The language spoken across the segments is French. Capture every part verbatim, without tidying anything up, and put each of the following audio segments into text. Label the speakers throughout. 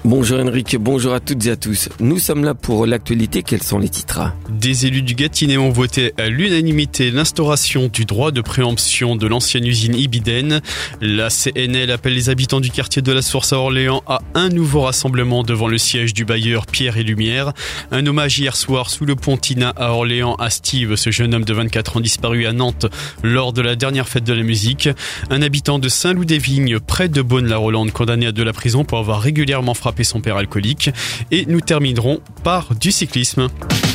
Speaker 1: Bonjour Henrik, bonjour à toutes et à tous. Nous sommes là pour l'actualité. Quels sont les titres ?
Speaker 2: Des élus du Gâtinais ont voté à l'unanimité l'instauration du droit de préemption de l'ancienne usine Ibiden. La C N L appelle les habitants du quartier de la Source à Orléans à un nouveau rassemblement devant le siège du bailleur Pierre et Lumière. Un hommage hier soir sous le pont Tina à Orléans à Steve, ce jeune homme de vingt-quatre ans disparu à Nantes lors de la dernière fête de la musique. Un habitant de Saint-Loup-des-Vignes, près de Beaune-la-Rolande, condamné à de la prison pour avoir régulièrement frappé son père alcoolique. Et nous terminerons par du cyclisme.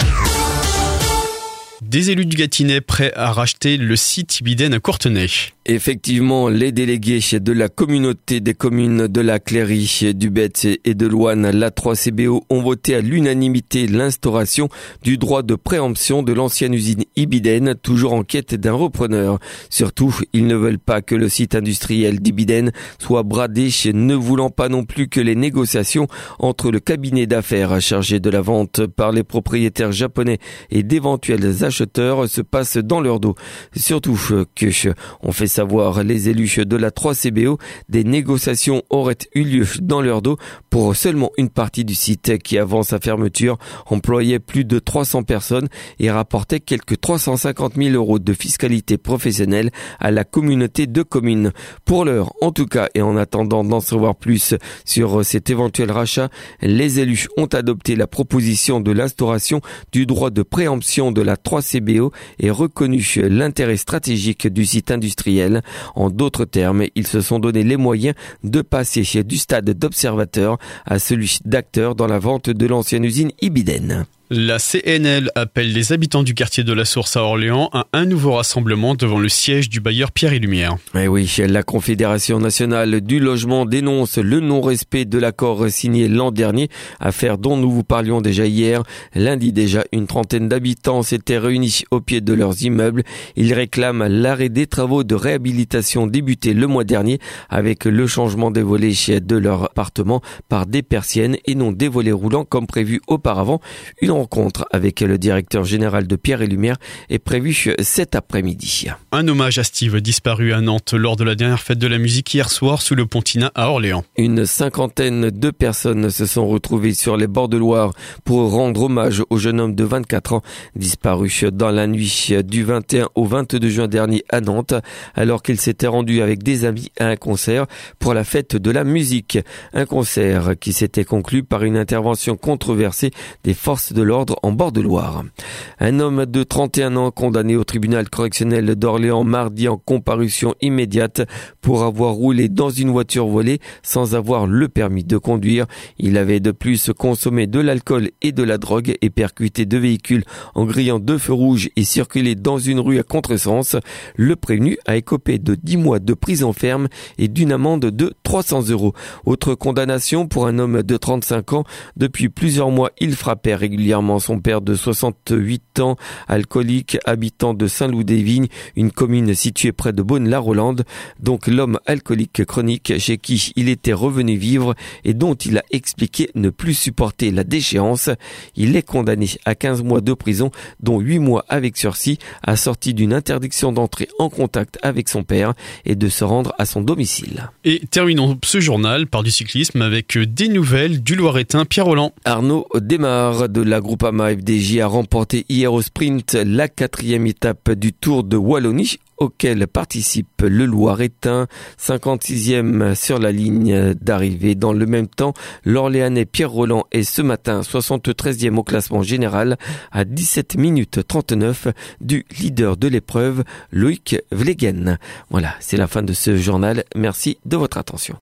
Speaker 2: Des élus du Gâtinais prêts à racheter le site Ibiden à Courtenay.
Speaker 1: Effectivement, les délégués de la communauté des communes de la Cléry, du Betz et de Louann, la trois C B O, ont voté à l'unanimité l'instauration du droit de préemption de l'ancienne usine Ibiden, toujours en quête d'un repreneur. Surtout, ils ne veulent pas que le site industriel d'Ibiden soit bradé, ne voulant pas non plus que les négociations entre le cabinet d'affaires chargé de la vente par les propriétaires japonais et d'éventuels acheteurs se passent dans leur dos. Surtout que, on fait savoir les élus de la trois C B O, des négociations auraient eu lieu dans leur dos pour seulement une partie du site qui, avant sa fermeture, employait plus de trois cents personnes et rapportait quelques trois cent cinquante mille euros de fiscalité professionnelle à la communauté de communes. Pour l'heure, en tout cas, et en attendant d'en savoir plus sur cet éventuel rachat, les élus ont adopté la proposition de l'instauration du droit de préemption de la trois C B O et reconnu l'intérêt stratégique du site industriel. En d'autres termes, ils se sont donné les moyens de passer du stade d'observateur à celui d'acteur dans la vente de l'ancienne usine Ibiden.
Speaker 2: La C N L appelle les habitants du quartier de la Source à Orléans à un nouveau rassemblement devant le siège du bailleur Pierre et Lumière.
Speaker 1: Eh oui, la Confédération nationale du logement dénonce le non-respect de l'accord signé l'an dernier, affaire dont nous vous parlions déjà hier. Lundi déjà, une trentaine d'habitants s'étaient réunis au pied de leurs immeubles. Ils réclament l'arrêt des travaux de réhabilitation débutés le mois dernier avec le changement des volets de leur appartement par des persiennes et non des volets roulants comme prévu auparavant. Une rencontre avec le directeur général de Pierre et Lumière est prévue cet après-midi.
Speaker 2: Un hommage à Steve, disparu à Nantes lors de la dernière fête de la musique hier soir sous le pont Tina à Orléans.
Speaker 1: Une cinquantaine de personnes se sont retrouvées sur les bords de Loire pour rendre hommage au jeune homme de vingt-quatre ans disparu dans la nuit du vingt et un au vingt-deux juin dernier à Nantes, alors qu'il s'était rendu avec des amis à un concert pour la fête de la musique. Un concert qui s'était conclu par une intervention controversée des forces de l'ordre en bord de Loire. Un homme de trente et un ans condamné au tribunal correctionnel d'Orléans mardi en comparution immédiate pour avoir roulé dans une voiture volée sans avoir le permis de conduire. Il avait de plus consommé de l'alcool et de la drogue et percuté deux véhicules en grillant deux feux rouges et circulé dans une rue à contresens. Le prévenu a écopé de dix mois de prison ferme et d'une amende de trois cents euros. Autre condamnation pour un homme de trente-cinq ans. Depuis plusieurs mois, il frappait régulièrement son père de soixante-huit ans, alcoolique, habitant de Saint-Loup-des-Vignes, une commune située près de Beaune-la-Rolande. Donc l'homme alcoolique chronique chez qui il était revenu vivre et dont il a expliqué ne plus supporter la déchéance. Il est condamné à quinze mois de prison, dont huit mois avec sursis, assorti d'une interdiction d'entrer en contact avec son père et de se rendre à son domicile.
Speaker 2: Et terminons ce journal par du cyclisme avec des nouvelles du Loiretain Pierre Rolland.
Speaker 1: Arnaud Desmar de la Groupama F D J a remporté hier au sprint la quatrième étape du Tour de Wallonie, auquel participe le Loiretain, cinquante-sixième sur la ligne d'arrivée. Dans le même temps, l'Orléanais Pierre Rolland est ce matin soixante-treizième au classement général à dix-sept minutes trente-neuf du leader de l'épreuve, Loïc Vlegen. Voilà, c'est la fin de ce journal. Merci de votre attention.